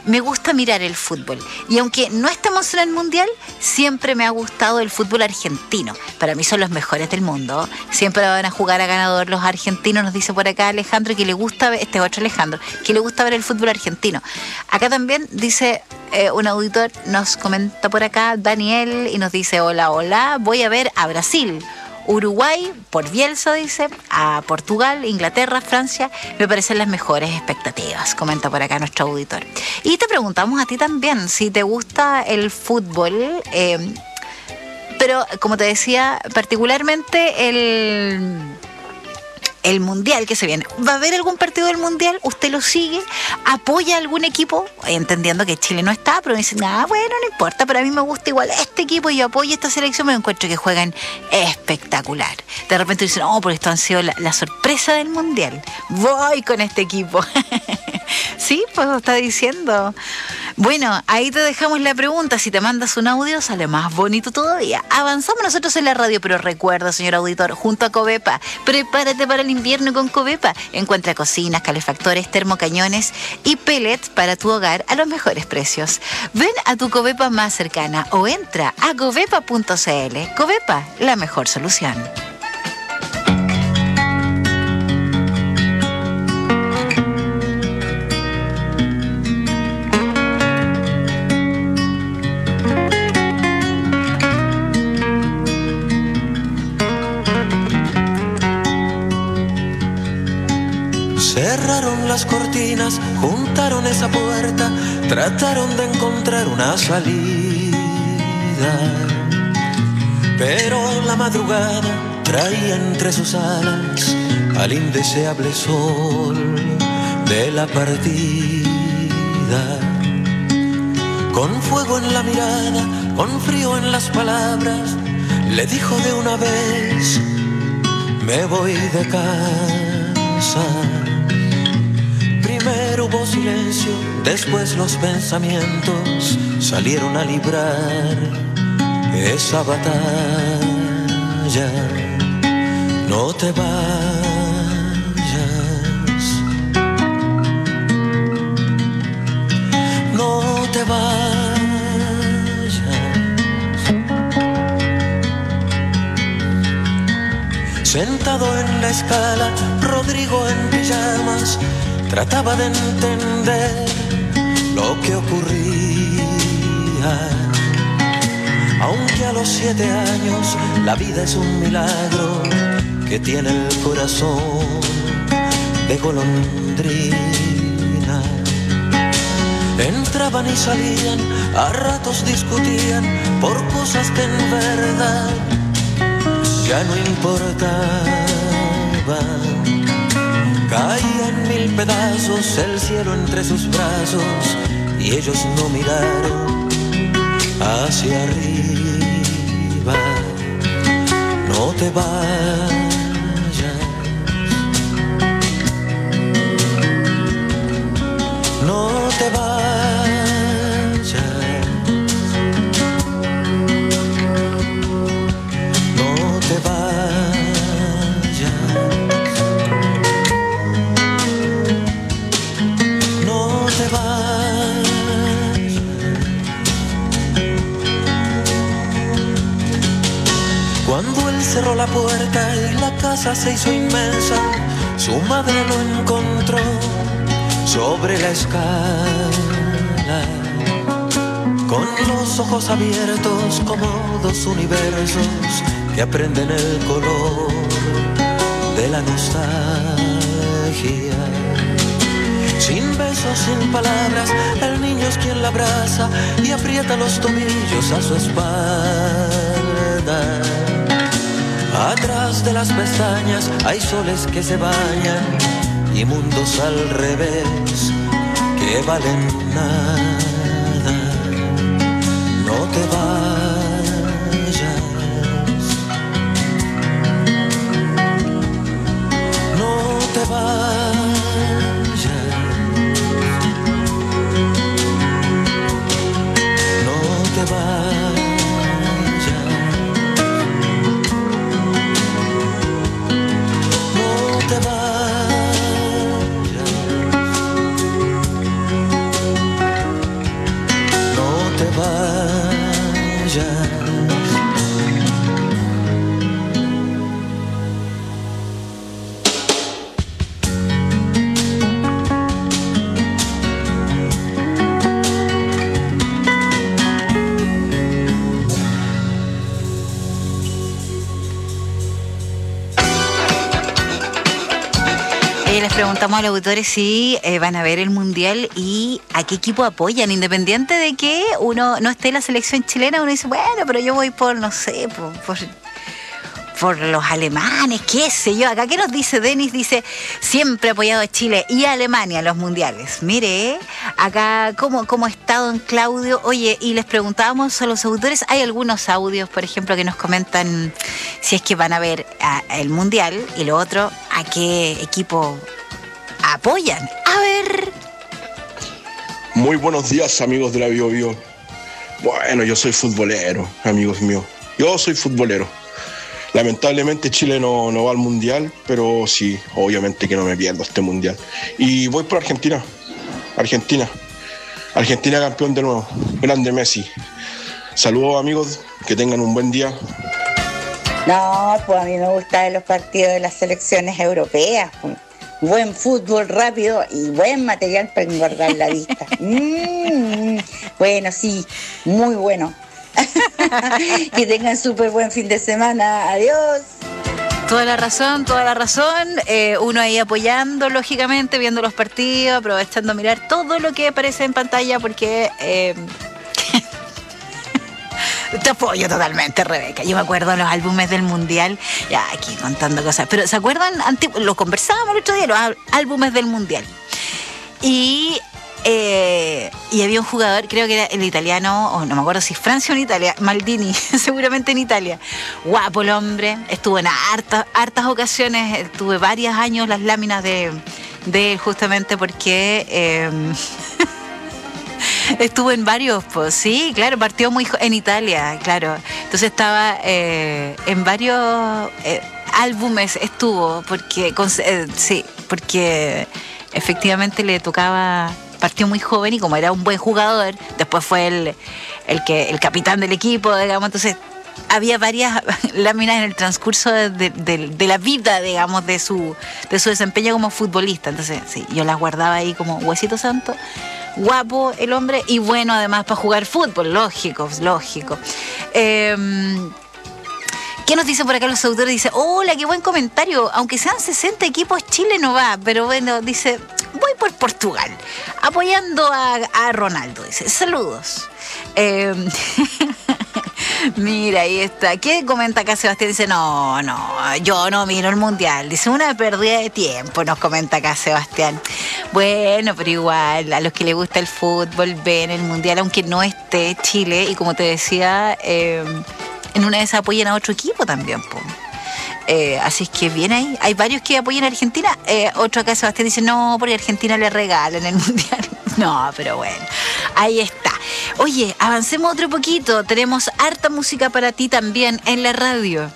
me gusta mirar el fútbol. Y aunque no estamos en el Mundial, siempre me ha gustado el fútbol argentino. Para mí son los mejores del mundo. Siempre van a jugar a ganador los argentinos, nos dice por acá Alejandro, que le gusta ver, este otro Alejandro, que le gusta ver el fútbol argentino. Acá también dice eh, un auditor, nos comenta por acá, Daniel, y nos dice, hola, hola, voy a ver a Brasil. Uruguay, por Bielsa, dice, a Portugal, Inglaterra, Francia, me parecen las mejores expectativas, comenta por acá nuestro auditor. Y te preguntamos a ti también, si te gusta el fútbol, eh, pero como te decía, particularmente el... el Mundial que se viene. ¿Va a haber algún partido del Mundial? ¿Usted lo sigue? ¿Apoya algún equipo? Entendiendo que Chile no está, pero me dicen, ah, bueno, no importa, pero a mí me gusta igual este equipo y yo apoyo esta selección, me encuentro que juegan espectacular. De repente dicen, oh, porque esto han sido la, la sorpresa del Mundial. Voy con este equipo. Sí, pues está diciendo. Bueno, ahí te dejamos la pregunta. Si te mandas un audio, sale más bonito todavía. Avanzamos nosotros en la radio, pero recuerda, señor auditor, junto a Covepa, prepárate para el invierno con Covepa. Encuentra cocinas, calefactores, termocañones y pellets para tu hogar a los mejores precios. Ven a tu Covepa más cercana o entra a covepa punto cl. Covepa, la mejor solución. Cerraron las cortinas, juntaron esa puerta, trataron de encontrar una salida. Pero la madrugada traía entre sus alas al indeseable sol de la partida. Con fuego en la mirada, con frío en las palabras, le dijo de una vez, me voy de casa. Primero hubo silencio, después los pensamientos salieron a librar esa batalla. No te vayas, no te vayas. Sentado en la escala, Rodrigo en pijamas trataba de entender lo que ocurría. Aunque a los siete años la vida es un milagro que tiene el corazón de golondrina. Entraban y salían, a ratos discutían por cosas que en verdad ya no importaban. Caía en mil pedazos el cielo entre sus brazos y ellos no miraron hacia arriba. No te vayas, no te vayas, no te vayas. Cuando él cerró la puerta y la casa se hizo inmensa, su madre lo encontró sobre la escala, con los ojos abiertos como dos universos que aprenden el color de la nostalgia. Sin besos, sin palabras, el niño es quien la abraza y aprieta los tobillos a su espalda. Atrás de las pestañas hay soles que se bañan y mundos al revés que valen nada. No te vayas, no te vayas, no te vayas. Oye, les preguntamos a los auditores si eh, van a ver el Mundial y a qué equipo apoyan, independiente de que uno no esté en la selección chilena. Uno dice, bueno, pero yo voy por, no sé, por, por, por los alemanes, qué sé yo. Acá, ¿qué nos dice Denis? Dice, siempre apoyado a Chile y a Alemania en los mundiales. Mire, acá, ¿cómo, cómo está don Claudio? Oye, y les preguntábamos a los auditores, hay algunos audios, por ejemplo, que nos comentan si es que van a ver a, a el mundial, y lo otro, a qué equipo apoyan. A ver. Muy buenos días, amigos de la Bio Bio. Bueno, yo soy futbolero, amigos míos. Yo soy futbolero. Lamentablemente Chile no, no va al mundial, pero sí, obviamente que no me pierdo este mundial. Y voy por Argentina. Argentina. Argentina campeón de nuevo. Grande Messi. Saludos, amigos. Que tengan un buen día. No, pues a mí me gustan los partidos de las selecciones europeas. Buen fútbol rápido y buen material para engordar la vista. Mm, bueno, sí, muy bueno. Que tengan súper buen fin de semana. Adiós. Toda la razón, toda la razón. Eh, uno ahí apoyando, lógicamente, viendo los partidos, aprovechando a mirar todo lo que aparece en pantalla, porque... Eh, te apoyo totalmente, Rebeca. Yo me acuerdo de los álbumes del Mundial, ya aquí contando cosas, pero ¿se acuerdan? Lo conversábamos el otro día, los álbumes del Mundial. Y, eh, y había un jugador, creo que era el italiano, o no me acuerdo si Francia o en Italia, Maldini, seguramente en Italia. Guapo el hombre, estuvo en hartas, hartas ocasiones, tuve varios años las láminas de, de él, justamente porque... Eh, estuvo en varios, pues sí, claro, partió muy en Italia, claro. Entonces estaba eh, en varios eh, álbumes, estuvo, porque eh, sí, porque efectivamente le tocaba, partió muy joven y como era un buen jugador, después fue el, el que el capitán del equipo, digamos, entonces había varias láminas en el transcurso de, de, de, de la vida, digamos, de su, de su desempeño como futbolista. Entonces, sí, yo las guardaba ahí como huesito santo. Guapo el hombre y bueno además para jugar fútbol, lógico, lógico. Eh, ¿Qué nos dicen por acá los autores? Dice, hola, qué buen comentario. Aunque sean sesenta equipos, Chile no va. Pero bueno, dice, voy por Portugal, apoyando a, a Ronaldo. Dice, saludos. Eh, Mira, ahí está. ¿Qué comenta acá Sebastián? Dice, no, no, yo no miro el mundial. Dice, una pérdida de tiempo, nos comenta acá Sebastián. Bueno, pero igual, a los que les gusta el fútbol ven el mundial, aunque no esté Chile. Y como te decía, eh, en una de esas apoyan a otro equipo también, po. Eh, así es que bien ahí. Hay varios que apoyan a Argentina. Eh, otro acá Sebastián dice, no, porque a Argentina le regalan el mundial. No, pero bueno, ahí está. Oye, avancemos otro poquito. Tenemos harta música para ti también en la radio.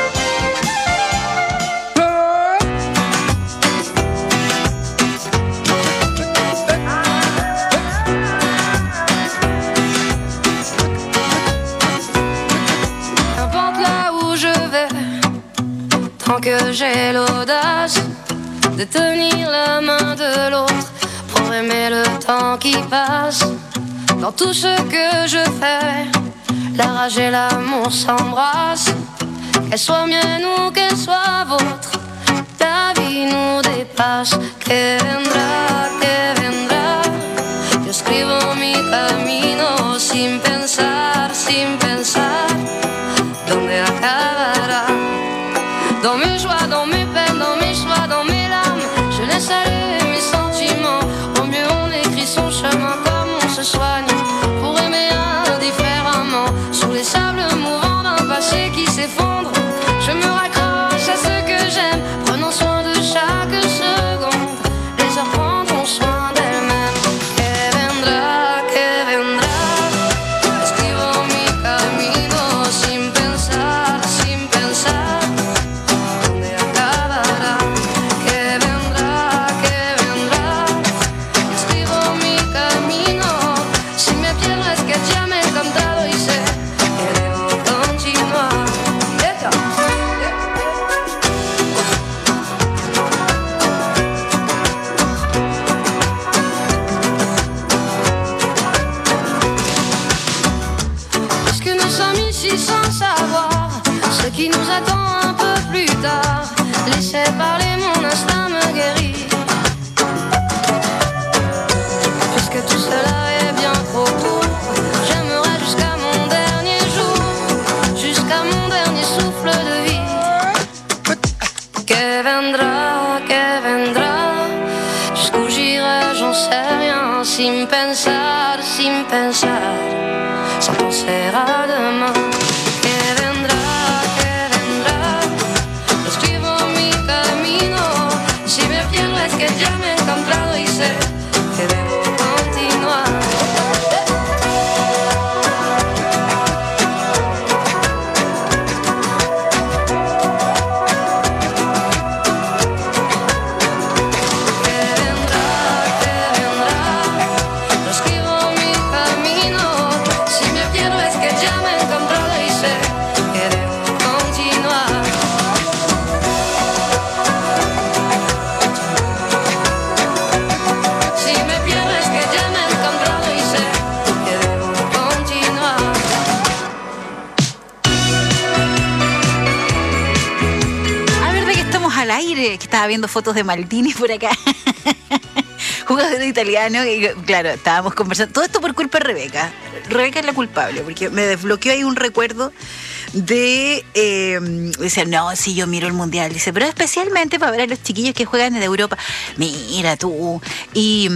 N'importe là où je vais, tant que j'ai l'audace de tenir la main de l'autre pour aimer le temps qui passe. Dans tout ce que je fais, la rage et l'amour s'embrassent. Qu'elle soit mienne ou qu'elle soit vôtre, la vie nous dépasse. Que vendrá, que vendrá. Yo escribo mi camino sin pensar, sin pensar dónde acabará. Dans mes joies, dans mes peines, dans mes choix, dans mes larmes, je laisse aller mes sentiments. Au mieux on écrit son chemin comme on se soigne pour aimer indifféremment. Sur les sables mouvants d'un passé qui s'effondre, je me raccroche à ce que j'aime, prenant soin de chaque seconde. Les heures prendront soin d'elles-mêmes. Que vendrá, que vendrá. Escribo mi camino sin pensar, sin pensar dónde acabará. Que vendrá, que vendrá. Escribo mi camino. Si me pierdo es que ya me he cantado y sé que debo continuar. Echa. Est-ce que nous sommes ici sans savoir ce qui nous attend un peu plus tard? Laissez parler mon instinct me guérit. sais rien, sin pensar, sin pensar, sans penser à demain. Que vendrá, que vendrá, lo escribo en mi camino. Si me pierdo es que ya me he encontrado y sé que debo continuar. Que estaba viendo fotos de Maldini por acá. Jugador italiano. Y claro, estábamos conversando. Todo esto por culpa de Rebeca. Rebeca es la culpable, porque me desbloqueó ahí un recuerdo de... Eh, dice, no, si yo miro el Mundial. Dice, pero especialmente para ver a los chiquillos que juegan en Europa. Mira tú. Y...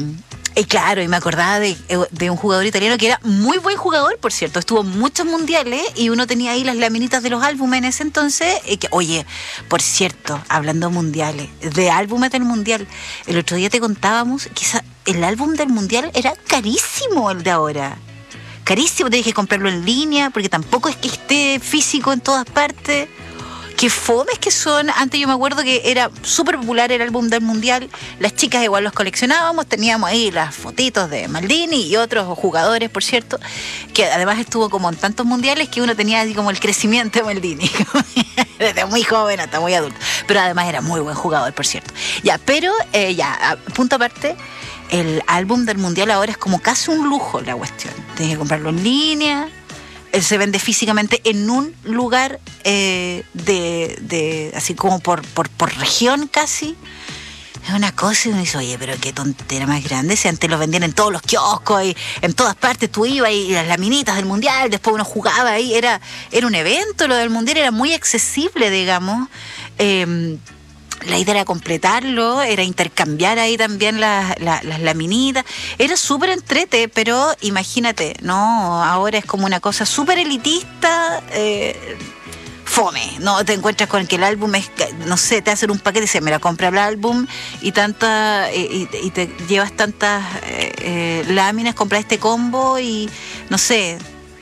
Y claro, y me acordaba de, de un jugador italiano que era muy buen jugador, por cierto. Estuvo en muchos mundiales y uno tenía ahí las laminitas de los álbumes en ese entonces. Y que, oye, por cierto, hablando de mundiales, de álbumes del mundial, el otro día te contábamos que esa, el álbum del mundial era carísimo, el de ahora. Carísimo, tenés que comprarlo en línea porque tampoco es que esté físico en todas partes. Qué fomes que son. Antes yo me acuerdo que era súper popular el álbum del Mundial. Las chicas igual los coleccionábamos. Teníamos ahí las fotitos de Maldini y otros jugadores, por cierto, que además estuvo como en tantos mundiales que uno tenía así como el crecimiento de Maldini. Desde muy joven hasta muy adulto. Pero además era muy buen jugador, por cierto. Ya, pero eh, ya, punto aparte, el álbum del Mundial ahora es como casi un lujo la cuestión. Tienes que comprarlo en línea. Se vende físicamente en un lugar eh, de, de así como por, por, por región casi. Es una cosa y uno dice, oye, pero qué tontera más grande. Si antes lo vendían en todos los kioscos y en todas partes tú ibas y las laminitas del Mundial, después uno jugaba ahí. Era, era un evento, lo del Mundial era muy accesible, digamos. Eh, La idea era completarlo, era intercambiar ahí también las, las, las laminitas. Era súper entrete, pero imagínate, ¿no? Ahora es como una cosa súper elitista, eh, fome. No te encuentras con que el álbum es, no sé, te hacen un paquete y dices, mira, compra el álbum y tanta y, y te llevas tantas eh, eh, láminas, compras este combo y no sé,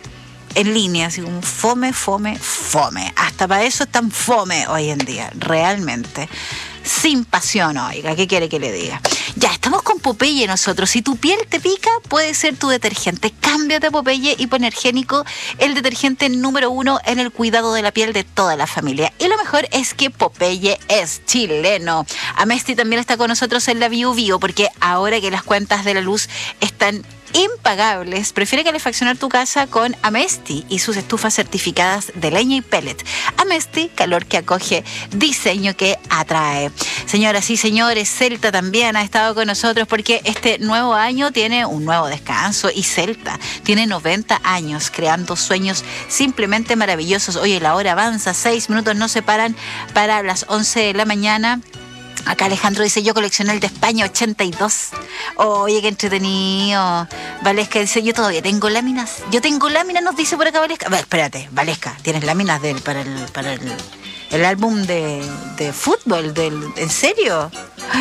en línea, así como fome, fome, fome. Hasta para eso es tan fome hoy en día, realmente. Sin pasión, oiga, ¿qué quiere que le diga? Ya, estamos con Popeye nosotros. Si tu piel te pica, puede ser tu detergente. Cámbiate a Popeye Hipoenergénico, el detergente número uno en el cuidado de la piel de toda la familia. Y lo mejor es que Popeye es chileno. Amesti también está con nosotros en la Bio Bio, porque ahora que las cuentas de la luz están impagables, prefiere calefaccionar tu casa con Amesti y sus estufas certificadas de leña y pellet. Amesti, calor que acoge, diseño que atrae. Señoras y señores, Celta también ha estado con nosotros porque este nuevo año tiene un nuevo descanso y Celta tiene noventa años creando sueños simplemente maravillosos. Oye, la hora avanza, seis minutos nos separan para las once de la mañana. Acá Alejandro dice, yo coleccioné el de España ochenta y dos. Oye, qué entretenido. Valesca dice, yo todavía tengo láminas. Yo tengo láminas, nos dice por acá Valesca. A ver, espérate, Valesca, ¿tienes láminas del, para el para el, el álbum de, de fútbol? Del, ¿en serio?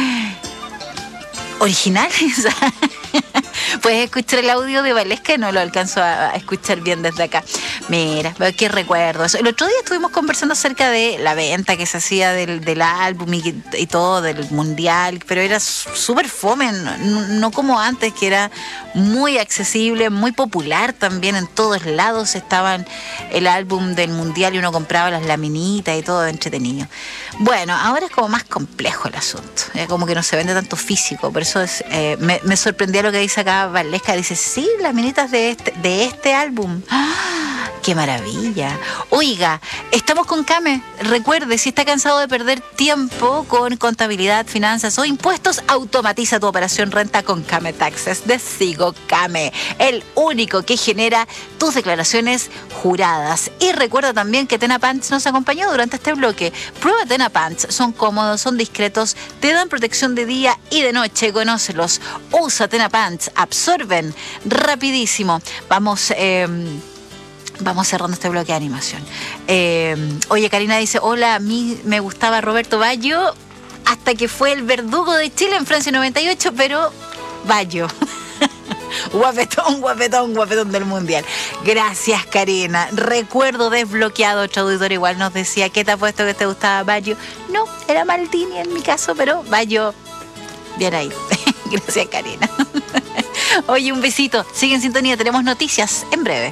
¿Originales? Puedes escuchar el audio de Valesca, no lo alcanzo a escuchar bien desde acá. Mira, qué recuerdo. El otro día estuvimos conversando acerca de la venta que se hacía del, del álbum y, y todo, del mundial, pero era súper fome, no, no como antes, que era muy accesible, muy popular también. En todos lados estaban el álbum del mundial y uno compraba las laminitas y todo entretenido. Bueno, ahora es como más complejo el asunto, es como que no se vende tanto físico, por eso es, eh, me, me sorprendió lo que dice acá Valesca, dice, sí, las minitas de este, de este álbum. ¡Ah! ¡Qué maravilla! Oiga, estamos con Kame. Recuerde, si está cansado de perder tiempo con contabilidad, finanzas o impuestos, automatiza tu operación renta con Kame Taxes de Sigo Kame, el único que genera tus declaraciones juradas. Y recuerda también que Tena Pants nos acompañó durante este bloque. Prueba Tena Pants. Son cómodos, son discretos, te dan protección de día y de noche. Conócelos. Usa Tena Pants. Absorben rapidísimo. Vamos... Eh, Vamos cerrando este bloque de animación. Eh, oye, Karina dice, hola, a mí me gustaba Roberto Baggio hasta que fue el verdugo de Chile en Francia noventa y ocho, pero Baggio. Guapetón, guapetón, guapetón del Mundial. Gracias, Karina. Recuerdo desbloqueado. Otro auditor igual nos decía, ¿qué te ha puesto que te gustaba Baggio? No, era Maldini en mi caso, pero Baggio, bien ahí. Gracias, Karina. Oye, un besito. Sigue en sintonía, tenemos noticias en breve.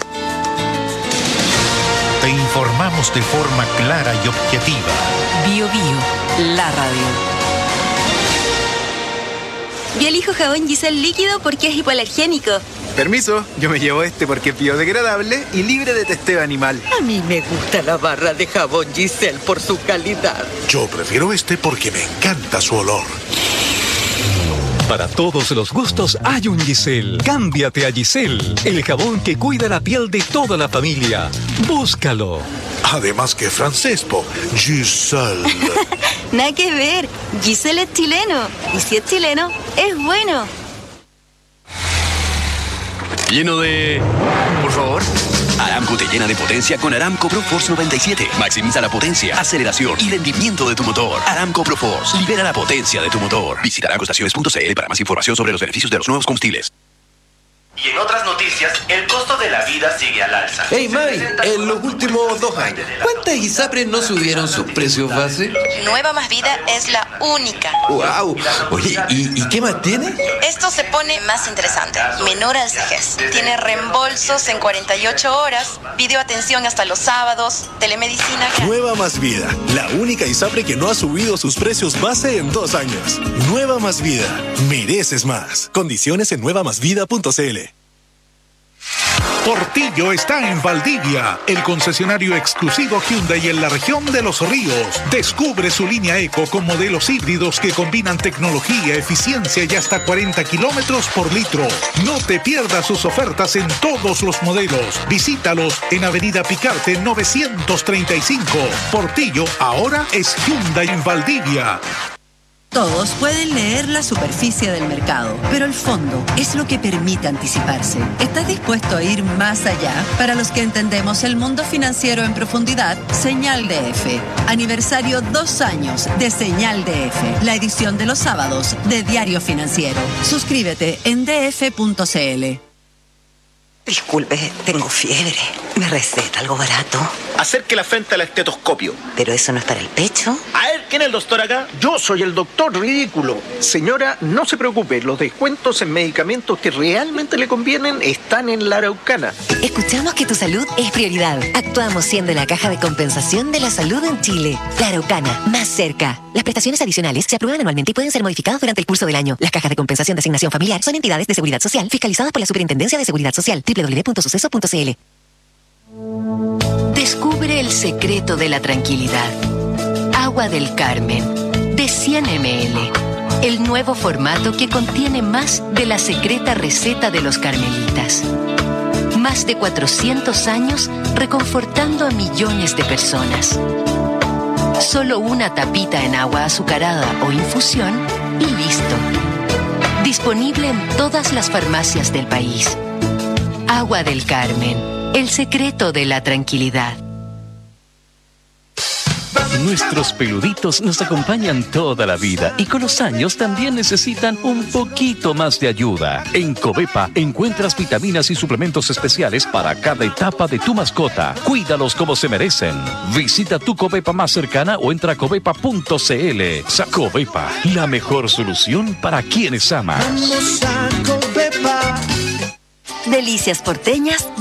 Te informamos de forma clara y objetiva. Bio Bio, la radio. Yo elijo jabón Giselle líquido porque es hipoalergénico. Permiso, yo me llevo este porque es biodegradable y libre de testeo animal. A mí me gusta la barra de jabón Giselle por su calidad. Yo prefiero este porque me encanta su olor. Para todos los gustos hay un Giselle. Cámbiate a Giselle, el jabón que cuida la piel de toda la familia. Búscalo. Además que francés, po. Giselle. Nada que ver. Giselle es chileno. Y si es chileno, es bueno. Lleno de... Por favor. Aramco te llena de potencia con Aramco Pro Force noventa y siete. Maximiza la potencia, aceleración y rendimiento de tu motor. Aramco Pro Force. Libera la potencia de tu motor. Visita aramco estaciones punto c l para más información sobre los beneficios de los nuevos combustibles. Y en otras noticias, el costo de la vida sigue al alza. Hey May, en los últimos dos años, ¿cuántas ISAPRES no subieron sus precios base? Nueva Más Vida es la única. ¡Wow! Oye, ¿y, ¿y qué más tiene? Esto se pone más interesante. Menor al vejez. Tiene reembolsos en cuarenta y ocho horas, videoatención hasta los sábados, telemedicina... Nueva Más Vida, la única ISAPRE que no ha subido sus precios base en dos años. Nueva Más Vida, mereces más. Condiciones en nueva más vida punto c l. Portillo está en Valdivia, el concesionario exclusivo Hyundai en la región de Los Ríos. Descubre su línea Eco con modelos híbridos que combinan tecnología, eficiencia y hasta cuarenta kilómetros por litro. No te pierdas sus ofertas en todos los modelos. Visítalos en Avenida Picarte novecientos treinta y cinco. Portillo ahora es Hyundai en Valdivia. Todos pueden leer la superficie del mercado, pero el fondo es lo que permite anticiparse. ¿Estás dispuesto a ir más allá? Para los que entendemos el mundo financiero en profundidad, Señal D F. Aniversario dos años de Señal D F, la edición de los sábados de Diario Financiero. Suscríbete en d f punto c l. Disculpe, tengo fiebre. ¿Me receta algo barato? Acerque la frente al estetoscopio. ¿Pero eso no es para el pecho? A ver, ¿quién es el doctor acá? Yo soy el doctor ridículo. Señora, no se preocupe. Los descuentos en medicamentos que realmente le convienen están en la Araucana. Escuchamos que tu salud es prioridad. Actuamos siendo la caja de compensación de la salud en Chile. La Araucana, más cerca. Las prestaciones adicionales se aprueban anualmente y pueden ser modificadas durante el curso del año. Las cajas de compensación de asignación familiar son entidades de seguridad social fiscalizadas por la Superintendencia de Seguridad Social. doble u doble u doble u punto suceso punto c l. Descubre el secreto de la tranquilidad. Agua del Carmen, de cien mililitros. El nuevo formato que contiene más de la secreta receta de los carmelitas. Más de cuatrocientos años reconfortando a millones de personas. Solo una tapita en agua azucarada o infusión y listo. Disponible en todas las farmacias del país. Agua del Carmen, el secreto de la tranquilidad. Nuestros peluditos nos acompañan toda la vida y con los años también necesitan un poquito más de ayuda. En Covepa encuentras vitaminas y suplementos especiales para cada etapa de tu mascota. Cuídalos como se merecen. Visita tu Covepa más cercana o entra a covepa punto c l. Covepa, la mejor solución para quienes amas. Vamos a Covepa. Delicias porteñas